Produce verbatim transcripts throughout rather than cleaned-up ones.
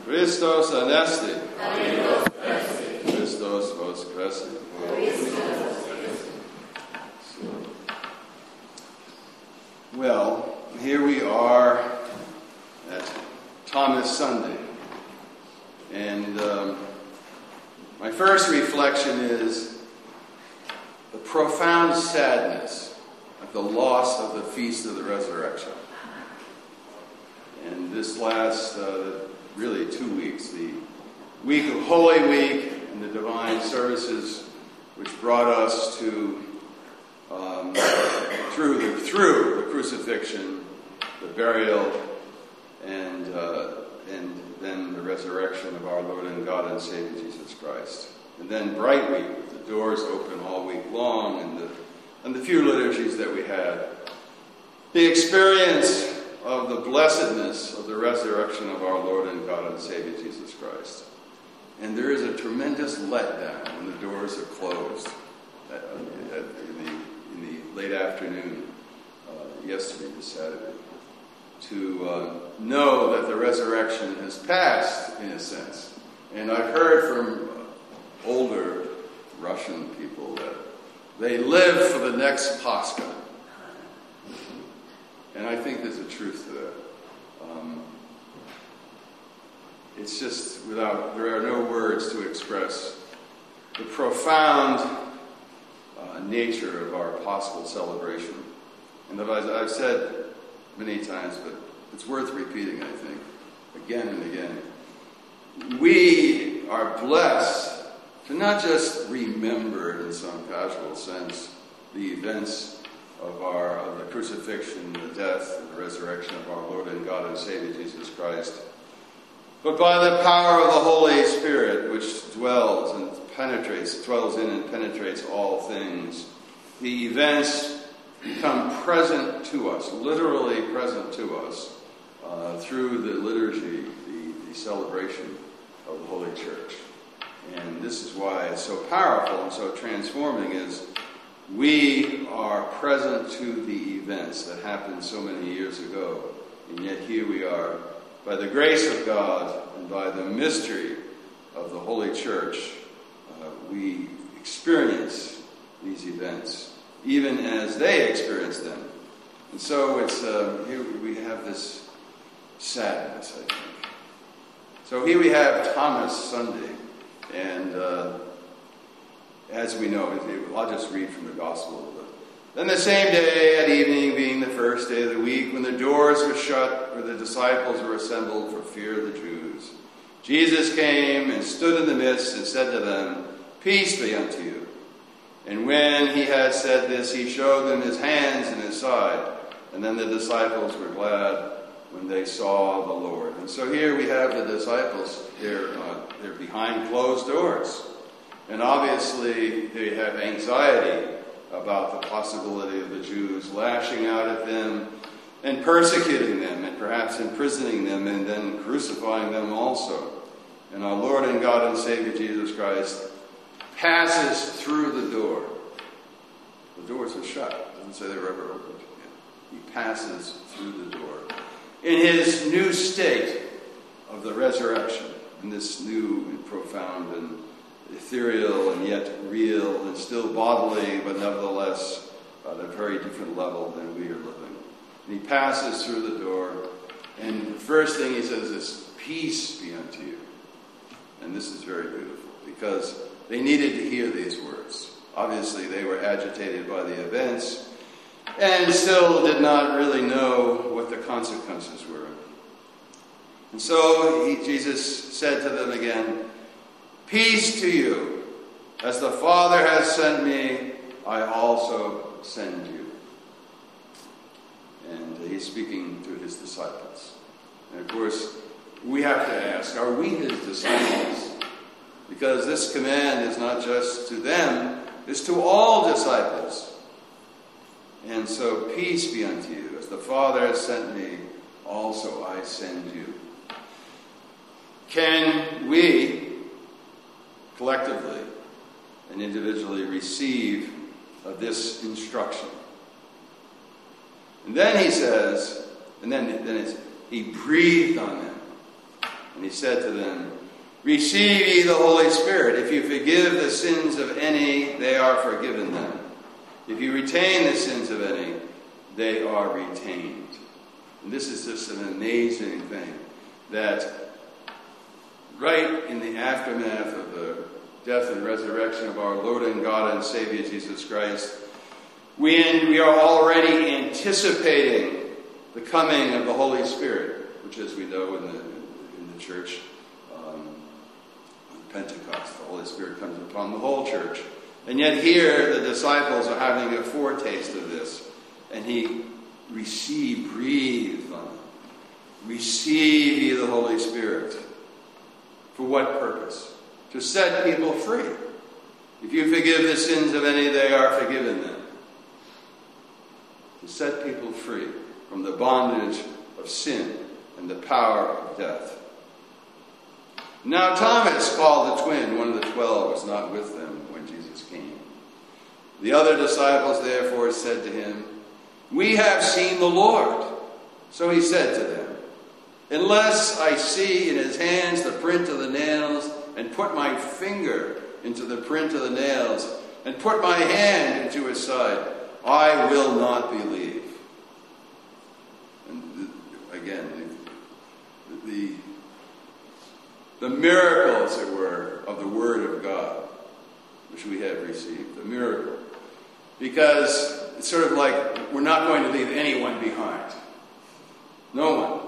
Christos Anesti. Christos Voskressi. Well, here we are at Thomas Sunday. And um, my first reflection is the profound sadness at the loss of the Feast of the Resurrection. And this last, uh, really two weeks, the week of Holy Week and the divine services which brought us to, um, through, the, through the crucifixion, the burial, and, uh, and then the resurrection of our Lord and God and Savior Jesus Christ. And then Bright Week, with the doors open all week long, and the, and the few liturgies that we had. The experience of the blessedness of the resurrection of our Lord and God and Savior Jesus Christ. And there is a tremendous letdown when the doors are closed at, at, in, the, in the late afternoon, uh, yesterday to Saturday, to uh, know that the resurrection has passed, in a sense. And I've heard from older Russian people that they live for the next Pascha. And I think there's a truth to that. Um, it's just without, there are no words to express the profound uh, nature of our Paschal celebration. And as I've said many times, but it's worth repeating, I think, again and again. We are blessed to not just remember in some casual sense the events of our of the crucifixion, the death, and the resurrection of our Lord and God and Savior Jesus Christ, but by the power of the Holy Spirit, which dwells and penetrates, dwells in and penetrates all things, the events become present to us, literally present to us, uh, through the liturgy, the, the celebration of the Holy Church. And this is why it's so powerful and so transforming, is we are present to the events that happened so many years ago. And yet here we are, by the grace of God and by the mystery of the Holy Church, uh, we experience these events, even as they experience them. And so it's uh, here we have this sadness, I think. So here we have Thomas Sunday, and uh, as we know, I'll just read from the Gospel. Then the same day at evening, being the first day of the week, when the doors were shut, where the disciples were assembled for fear of the Jews, Jesus came and stood in the midst and said to them, "Peace be unto you." And when he had said this, he showed them his hands and his side. And then the disciples were glad when they saw the Lord. And so here we have the disciples. They're, uh, they're behind closed doors. And obviously they have anxiety about the possibility of the Jews lashing out at them and persecuting them and perhaps imprisoning them and then crucifying them also. And our Lord and God and Savior Jesus Christ passes through the door. The doors are shut. It doesn't say they were ever opened. He passes through the door in his new state of the resurrection, in this new and profound and ethereal and yet real and still bodily, but nevertheless at a very different level than we are living. And he passes through the door, and the first thing he says is, "Peace be unto you." And this is very beautiful, because they needed to hear these words. Obviously, they were agitated by the events and still did not really know what the consequences were. And so he, Jesus said to them again, "Peace to you. As the Father has sent me, I also send you." And he's speaking to his disciples. And of course, we have to ask, are we his disciples? Because this command is not just to them, it's to all disciples. And so, peace be unto you. As the Father has sent me, also I send you. Can we, collectively and individually, receive of this instruction? And then he says, and then, then it's, he breathed on them And he said to them, "Receive ye the Holy Spirit. If you forgive the sins of any, they are forgiven them. If you retain the sins of any, they are retained." And this is just an amazing thing, that right in the aftermath of the death and resurrection of our Lord and God and Savior Jesus Christ, we, we are already anticipating the coming of the Holy Spirit, which, as we know in the, in the church, um, on Pentecost, the Holy Spirit comes upon the whole church. And yet here the disciples are having a foretaste of this, and he received, breathed on them. Receive ye the Holy Spirit. For what purpose? To set people free. If you forgive the sins of any, they are forgiven them. To set people free from the bondage of sin and the power of death. Now Thomas, called the twin, one of the twelve, was not with them when Jesus came. The other disciples therefore said to him, "We have seen the Lord." So he said to them, "Unless I see in his hands the print of the nails, and put my finger into the print of the nails, and put my hand into his side, I will not believe." And again, the, the, the miracle, as it were, of the Word of God, which we have received, the miracle. Because it's sort of like we're not going to leave anyone behind. No one.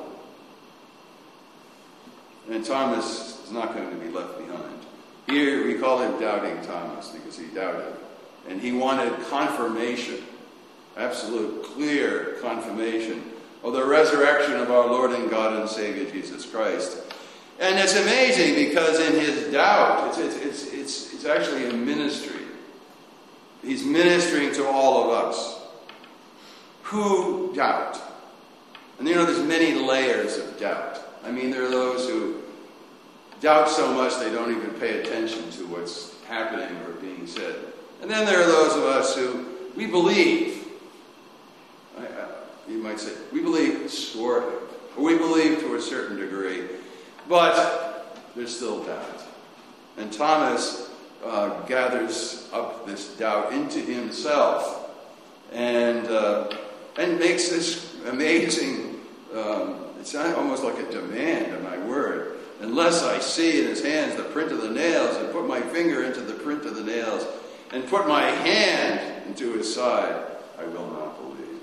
And Thomas is not going to be left behind. Here we call him Doubting Thomas because he doubted. And he wanted confirmation, absolute, clear confirmation of the resurrection of our Lord and God and Savior Jesus Christ. And it's amazing because in his doubt, it's, it's, it's, it's, it's actually a ministry. He's ministering to all of us who doubt. And you know, there's many layers of doubt. I mean, there are those who doubt so much they don't even pay attention to what's happening or being said. And then there are those of us who, we believe, I, I, you might say, we believe sort of, or we believe to a certain degree, but there's still doubt. And Thomas uh, gathers up this doubt into himself and, uh, and makes this amazing, um, it's almost like a demand of my word. Unless I see in his hands the print of the nails, and put my finger into the print of the nails, and put my hand into his side, I will not believe.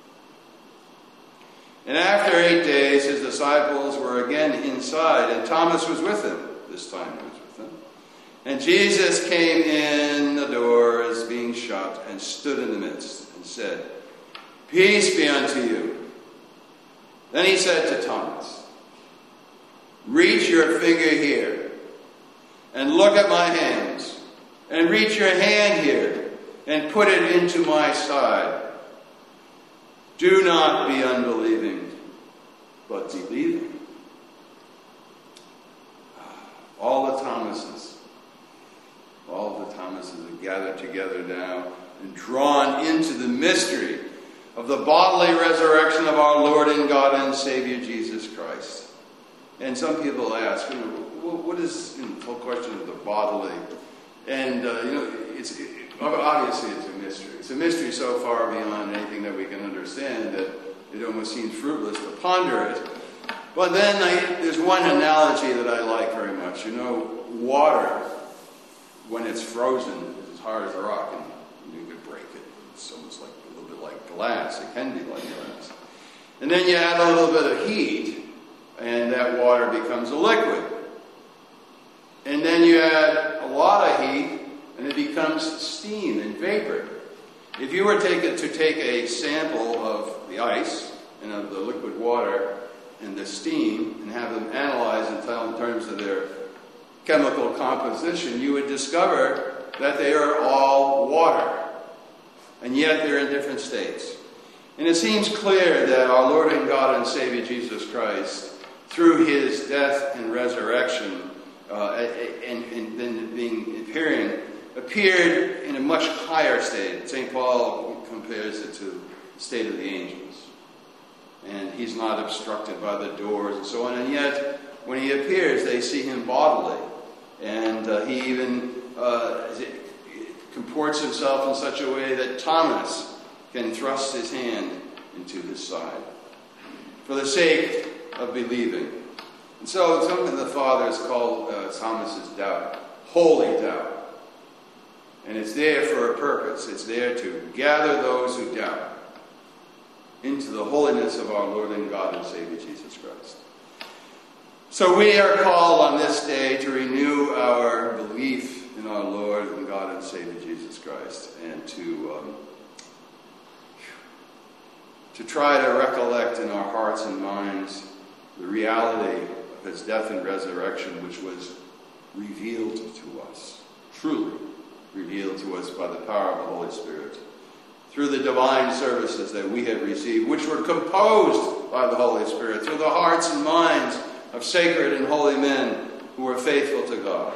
And after eight days, his disciples were again inside, and Thomas was with them. This time he was with them. And Jesus came in, the doors being shut, and stood in the midst, and said, "Peace be unto you." Then he said to Thomas, "Reach your finger here, and look at my hands, and reach your hand here, and put it into my side. Do not be unbelieving, but believing." All the Thomases, all the Thomases are gathered together now and drawn into the mystery of the bodily resurrection of our Lord and God and Savior Jesus Christ. And some people ask, you know, what is you know, the whole question of the bodily? And, uh, you know, it's it, obviously it's a mystery. It's a mystery so far beyond anything that we can understand that it almost seems fruitless to ponder it. But then I, there's one analogy that I like very much. You know, water, when it's frozen, is as hard as a rock, and you could break it. It's almost like a little bit like glass. It can be like glass. And then you add a little bit of heat, and that water becomes a liquid. And then you add a lot of heat, and it becomes steam and vapor. If you were take it, to take a sample of the ice and of the liquid water and the steam and have them analyzed in terms of their chemical composition, you would discover that they are all water. And yet they're in different states. And it seems clear that our Lord and God and Savior Jesus Christ, through his death and resurrection, uh, and, and then being appearing, appeared in a much higher state. Saint Paul compares it to the state of the angels. And he's not obstructed by the doors and so on. And yet, when he appears, they see him bodily. And uh, he even uh, comports himself in such a way that Thomas can thrust his hand into his side for the sake of believing. And so something the Fathers call uh, Thomas's doubt, holy doubt. And it's there for a purpose. It's there to gather those who doubt into the holiness of our Lord and God and Savior Jesus Christ. So we are called on this day to renew our belief in our Lord and God and Savior Jesus Christ, and to um, to try to recollect in our hearts and minds the reality of his death and resurrection, which was revealed to us, truly revealed to us by the power of the Holy Spirit, through the divine services that we have received, which were composed by the Holy Spirit, through the hearts and minds of sacred and holy men who were faithful to God.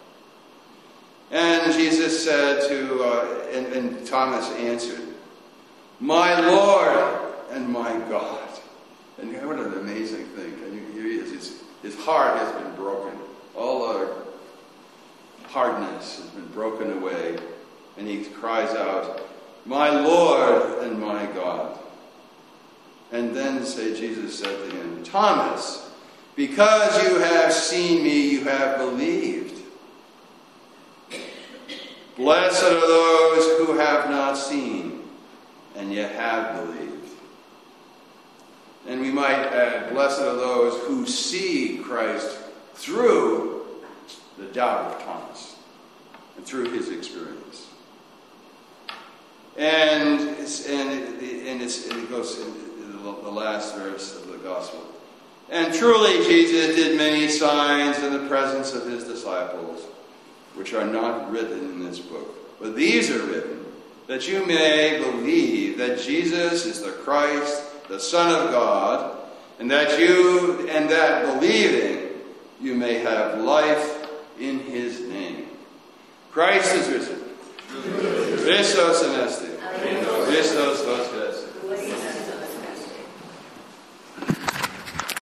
And Jesus said to, uh, and, and Thomas answered, "My Lord and my God." And what an amazing thing. And here he is. His, his heart has been broken. All our hardness has been broken away. And he cries out, "My Lord and my God." And then say, Jesus said to him, "Thomas, because you have seen me, you have believed. Blessed are those who have not seen and yet have believed." And we might add, blessed are those who see Christ through the doubt of Thomas and through his experience. And it's, and it, and, it's, and it goes in the last verse of the gospel. "And truly Jesus did many signs in the presence of his disciples, which are not written in this book. But these are written, that you may believe that Jesus is the Christ, the Son of God, and that you, and that believing, you may have life in his name." Christ is risen. Christos anesti. Christos vos